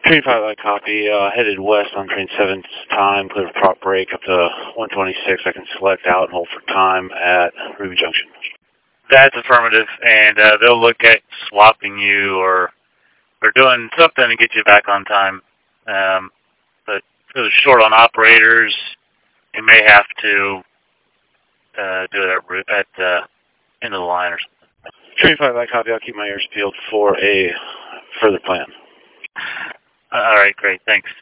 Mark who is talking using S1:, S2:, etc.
S1: Train 5, I copy. Headed west on train 7's time, clear for prop break up to 126. I can select out and hold for time at Ruby Junction.
S2: That's affirmative, and they'll look at swapping you or doing something to get you back on time. But if it was short on operators, you may have to do it at end of the line or something.
S1: Train 5, I copy. I'll keep my ears peeled for a further plan.
S2: All right, great. Thanks.